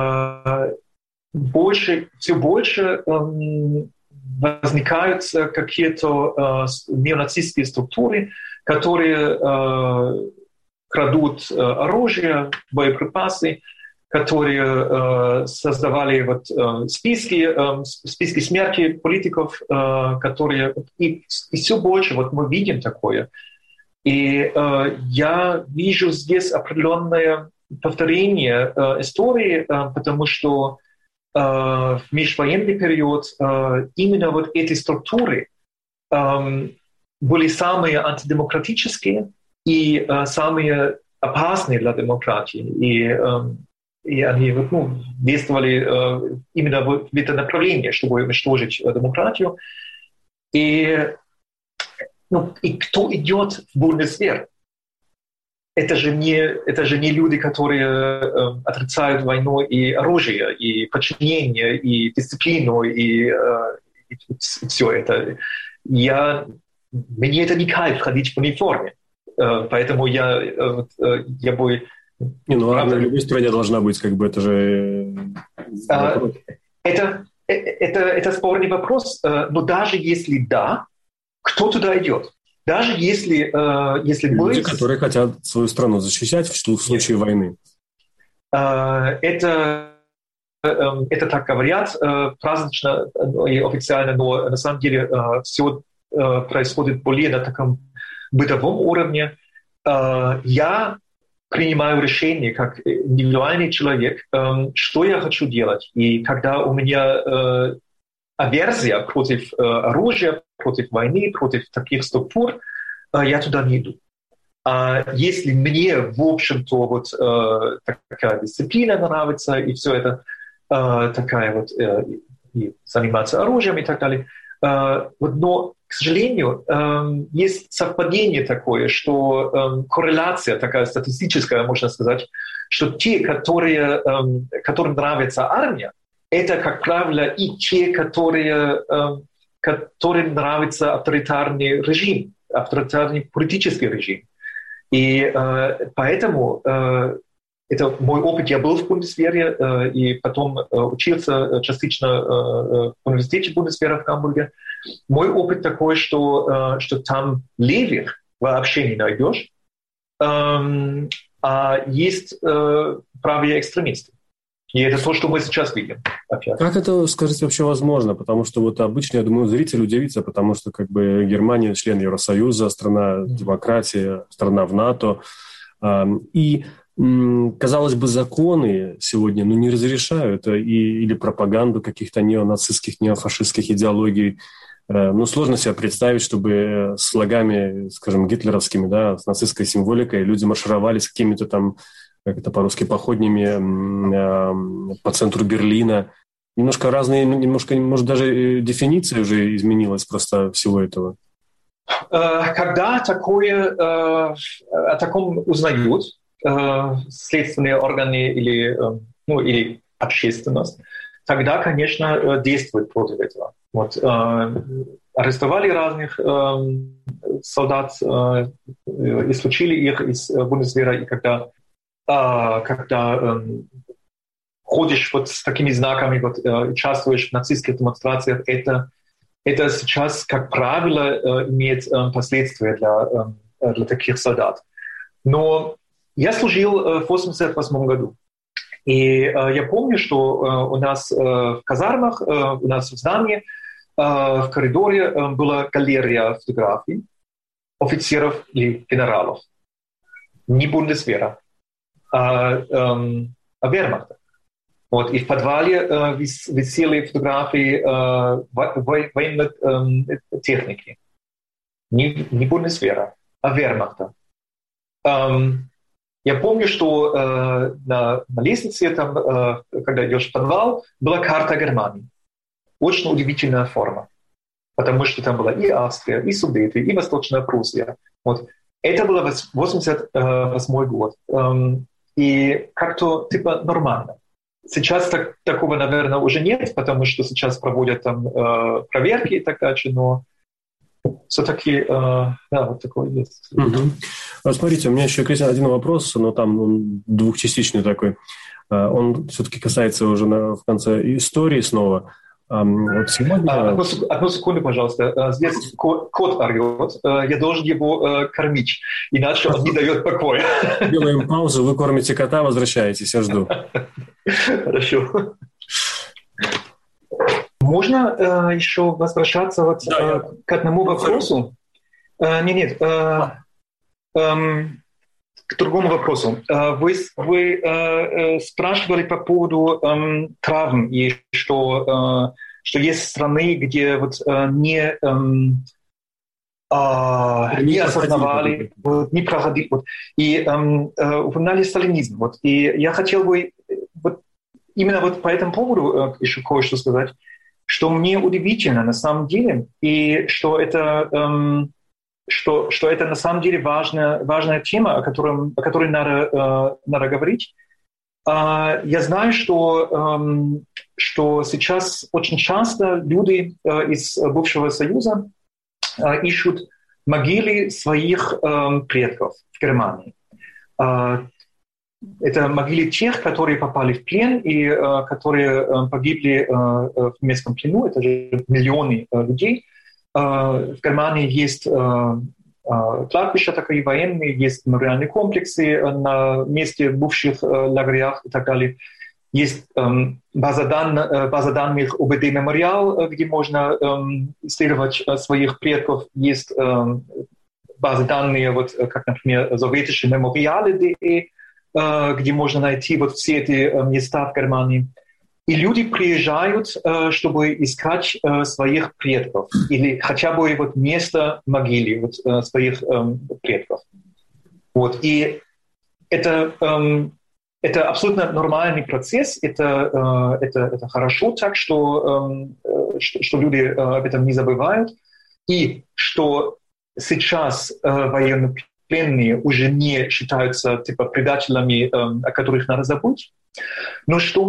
все больше возникают какие-то неонацистские структуры, которые крадут оружие, боеприпасы, которые создавали списки смерти политиков, которые... И все больше мы видим такое. И я вижу здесь определенное повторение истории, потому что в межвоенный период именно эти структуры были самые антидемократические и самые опасные для демократии. И они действовали именно в это направление, чтобы уничтожить демократию. И кто идет в Бундесвер? Это же не люди, которые отрицают войну и оружие, и подчинение, и дисциплину, и все это. Мне это не кайф ходить в униформе. Поэтому я бы... в любой стране должна быть, это же... Это спорный вопрос, но даже если да, кто туда идет? Даже если люди, которые хотят свою страну защищать в случае войны. Это так говорят празднично и официально, но на самом деле все происходит более на таком бытовом уровне. Я принимаю решение как индивидуальный человек, что я хочу делать. И когда у меня аверсия против оружия, против войны, против таких структур, я туда не иду. А если мне, в общем-то, такая дисциплина нравится, и все это, и заниматься оружием и так далее, но, к сожалению, есть совпадение такое, что корреляция такая статистическая, можно сказать, что те, которым нравится армия, это, как правило, и те, которым нравится авторитарный режим, авторитарный политический режим. И поэтому это мой опыт. Я был в Бундесвере и потом учился частично в университете Бундесвера в Гамбурге. Мой опыт такой, что там левых вообще не найдешь, а есть правые экстремисты. И это то, что мы сейчас видим. Опять. Как это, скажите, вообще возможно? Потому что обычно, я думаю, зритель удивится, потому что Германия член Евросоюза, страна демократии, страна в НАТО. И, казалось бы, законы сегодня не разрешают или пропаганду каких-то неонацистских, неофашистских идеологий. Сложно себе представить, чтобы с флагами, скажем, гитлеровскими, да, с нацистской символикой люди маршировали с какими-то там, как это по-русски, походнями по центру Берлина. Немножко разные, может, даже дефиниция уже изменилась просто всего этого. Когда о таком узнают следственные органы или общественность, тогда, конечно, действуют против этого. Арестовали разных солдат, исключили их из Бундесвера, и когда ходишь с такими знаками, участвуешь в нацистских демонстрациях, это сейчас, как правило, имеет последствия для таких солдат. Но я служил в 1988 году. И я помню, что у нас в казармах, у нас в здании, в коридоре была галерея фотографий. офицеров и генералов. Не Бундесвера, а вермахта. Вот, и в подвале висели фотографии военной техники. Не Бундесвера, а вермахта. Я помню, что на лестнице, там, когда идешь в подвал, была карта Германии. Очень удивительная форма. Потому что там была и Австрия, и Судеты, и Восточная Пруссия. Вот. Это было 1988 год. И как-то типа нормально. Сейчас такого, наверное, уже нет, потому что сейчас проводят там проверки и так далее, но все-таки, да, вот такое есть. Угу. Смотрите, у меня еще есть один вопрос, но там он двухчастичный такой. Он все-таки касается уже в конце истории снова. Вот сегодня... Одну секунду, пожалуйста. Здесь кот орет. Я должен его кормить, иначе он не дает покоя. Делаем паузу, вы кормите кота, возвращаетесь, я жду. Хорошо. Можно еще возвращаться вот, к одному вопросу? Нет. К другому вопросу. Вы спрашивали по поводу травм, и что есть страны, где вот не осознавали, не проходили. Вот, и упоминали сталинизм. Вот, и я хотел бы вот, именно вот по этому поводу еще кое-что сказать, что мне удивительно на самом деле, и что это на самом деле важная тема, о которой надо говорить. Я знаю, что сейчас очень часто люди из бывшего Союза ищут могилы своих предков в Германии. Это могилы тех, которые попали в плен и которые погибли в немецком плену. Это же миллионы людей. В Германии есть кладбища такие военные, есть мемориальные комплексы на месте бывших лагерях и так далее. Есть база данных ОБД Мемориал, где можно исследовать своих предков. Есть базы данных, вот, как, например, советские мемориалы, где можно найти вот все эти места в Германии. И люди приезжают, чтобы искать своих предков или хотя бы вот место могилы вот, своих предков. Вот. И это абсолютно нормальный процесс, это хорошо так, что люди об этом не забывают, и что сейчас военнопленные уже не считаются типа предателями, о которых надо забыть. Но что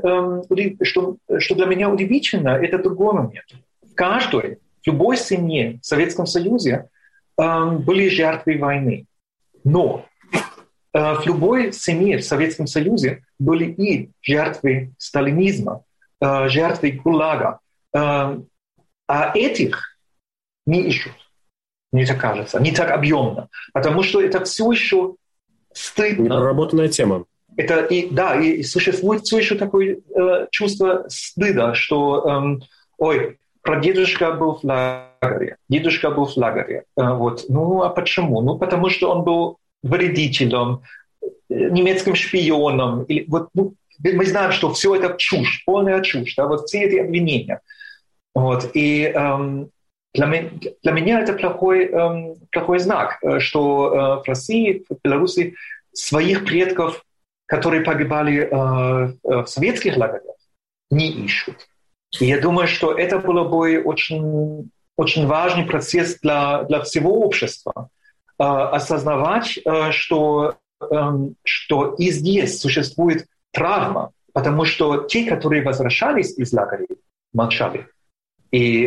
для меня удивительно, это другой момент. В любой семье в Советском Союзе были жертвы войны. Но в любой семье в Советском Союзе были и жертвы сталинизма, жертвы ГУЛАГа. А этих не ищут, мне так кажется, не так объемно. Потому что это все еще стыдно. Непроработанная тема. И существует все еще такое чувство стыда, что прадедушка был в лагере, дедушка был в лагере. Вот. Ну, а почему? Ну, потому что он был вредителем, немецким шпионом. Мы знаем, что все это чушь, полная чушь. Да? Вот все эти обвинения. Вот. И для меня это плохой знак, что в России, в Беларуси своих предков, которые погибали в советских лагерях, не ищут. И я думаю, что это было бы очень, очень важный процесс для всего общества. Осознавать, что и здесь существует травма, потому что те, которые возвращались из лагерей, молчали. И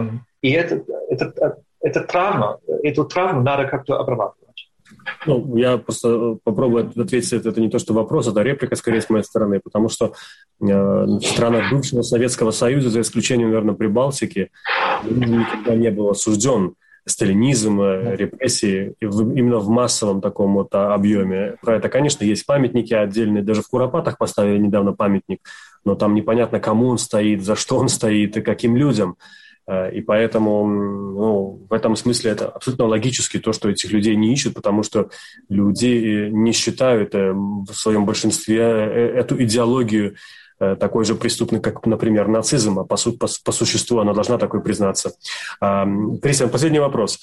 эту травму надо как-то обрабатывать. Ну, я просто попробую ответить, это не то, что вопрос, это реплика, скорее, с моей стороны, потому что в странах бывшего Советского Союза, за исключением, наверное, Прибалтики, никогда не был осужден сталинизм, репрессии именно в массовом таком вот объеме. Про это, конечно, есть памятники отдельные, даже в Куропатах поставили недавно памятник, но там непонятно, кому он стоит, за что он стоит и каким людям. И поэтому в этом смысле это абсолютно логически то, что этих людей не ищут, потому что люди не считают в своем большинстве эту идеологию такой же преступной, как, например, нацизм, а по существу она должна такой признаться. Кристиан, последний вопрос.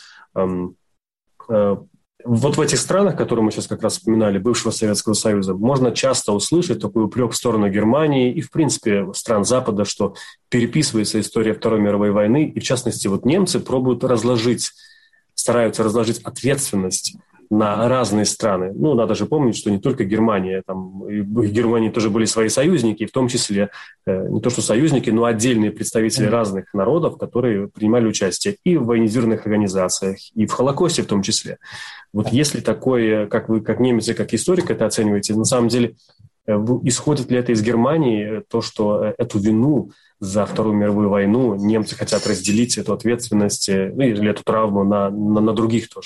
Вот в этих странах, которые мы сейчас как раз вспоминали, бывшего Советского Союза, можно часто услышать такой упрек в сторону Германии и, в принципе, стран Запада, что переписывается история Второй мировой войны, и, в частности, вот немцы пробуют стараются разложить ответственность на разные страны. Надо же помнить, что не только Германия, и в Германии тоже были свои союзники, в том числе не то что союзники, но отдельные представители разных народов, которые принимали участие и в военизированных организациях, и в Холокосте в том числе. Вот если такое, как вы, как немец и как историк это оцениваете, на самом деле исходит ли это из Германии, то, что эту вину за Вторую мировую войну немцы хотят разделить, эту ответственность или эту травму на других тоже?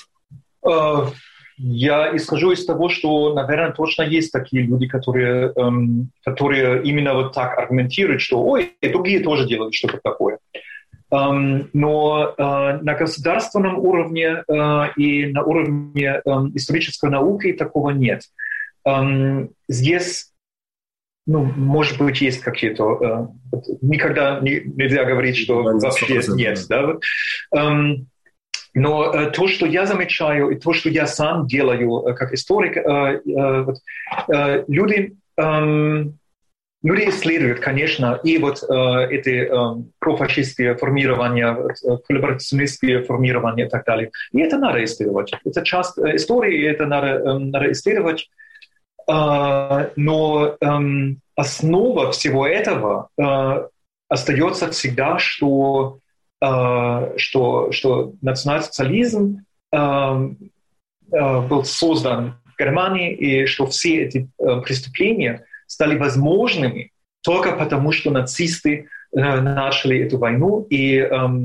Я исхожу из того, что, наверное, точно есть такие люди, которые именно вот так аргументируют, что другие тоже делают что-то такое. Но на государственном уровне и на уровне исторической науки такого нет. Здесь, может быть, есть какие-то... Никогда нельзя говорить, что вообще нет. Да? Но то, что я замечаю, и то, что я сам делаю как историк, люди исследуют, конечно, и вот эти профашистские формирования, коллаборационистские формирования и так далее. И это надо исследовать. Это часть истории, и это надо исследовать. Но основа всего этого остается всегда, что национал-социализм был создан в Германии, и что все эти преступления стали возможными только потому, что нацисты начали эту войну, и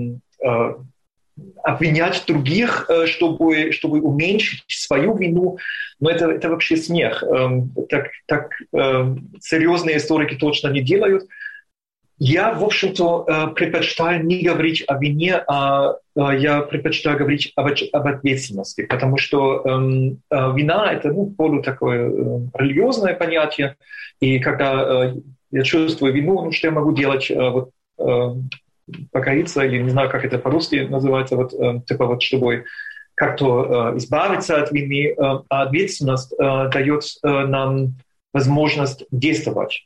обвинять других, чтобы уменьшить свою вину, но это вообще смех. Так серьезные историки точно не делают. Я, в общем-то, предпочитаю не говорить о вине, а я предпочитаю говорить об ответственности, потому что вина — это более такое религиозное понятие, и когда я чувствую вину, что я могу делать, покориться, или не знаю, как это по-русски называется, чтобы как-то избавиться от вины, а ответственность дает нам возможность действовать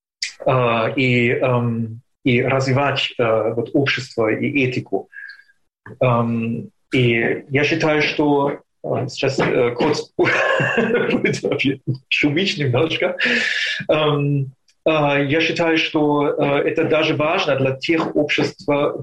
и развивать общество и этику. И я считаю, что сейчас кот будет шумить немножко. Я считаю, что это даже важно для тех обществ,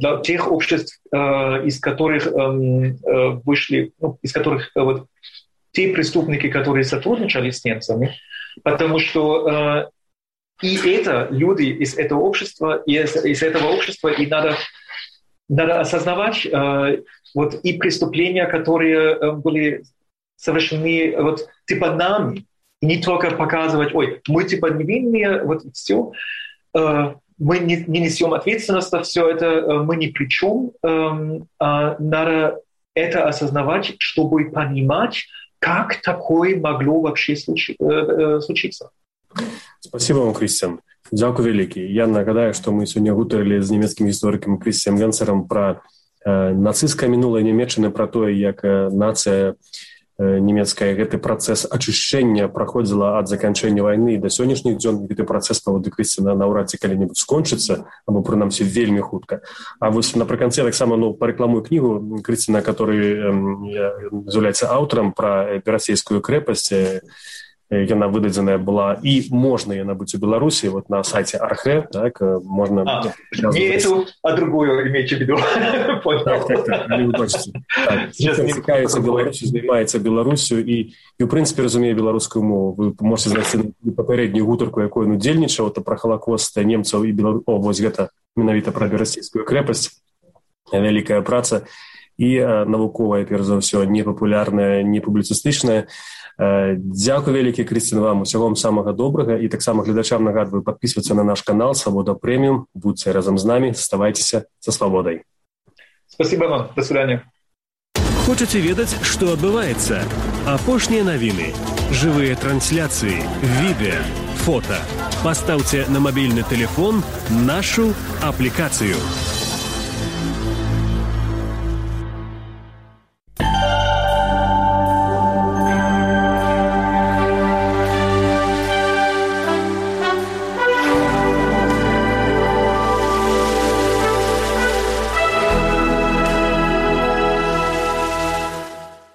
из которых вышли, из которых те преступники, которые сотрудничали с немцами, потому что и это люди из этого общества, и надо осознавать и преступления, которые были совершены нами, и не только показывать, мы невинные, и все, мы не несем ответственность за все это, мы ни при чем. Надо это осознавать, чтобы понимать, как такое могло вообще случиться. Спасибо вам, Крістіан. Дякую велике. Я нагадаю, что мы сегодня говорили с немецким историком Крістіаном Генцером про нацистское минулое Німеччини, про то, як нация немецкая, гэты працэс ачышчэння праходзіла ад заканчэння вайны да сённяшніх дзён, гэты працэс паводле Крістіана наўрад ці калі-небудзь скончыцца, або прынамсі вельмі хутка. А вось напрыканцы я таксама парэкламую кнігу Крістіана, который з'яўляецца аўтарам пра Берасцейскую крэпасць. Яна выдадзеная была, і можна яна быць у Беларусі, на сайце Архе, так, можно... Не эту, а другую имейте в виду. Так, вы бачыце. Цікавіцца Беларусю, займаецца Беларусю і ў прынцыпе разумее беларускую мову. Вы можете знайсці папярэднюю гутарку, якой ён удзельнічаў, пра Халакост немцаў і вось гэта менавіта пра Берасцейскую крэпасць. Вялікая праца і навуковая, перш за ўсё, не папулярная, не публіцыстычная. Дзякуй вялікі, Крістіан, вам усяго вам самага добрага, і таксама гледачам нагадваю падпісвацца на наш канал Свабода Прэміум. Будьце разам з намі, заставайцеся са свабодай. Спасибо вам. До свидания. Хочаце ведаць, што адбываецца? Апошнія навіны, жывыя трансляцыі, відэа, фота. Пастаўце на мабільны тэлефон нашу аплікацыю.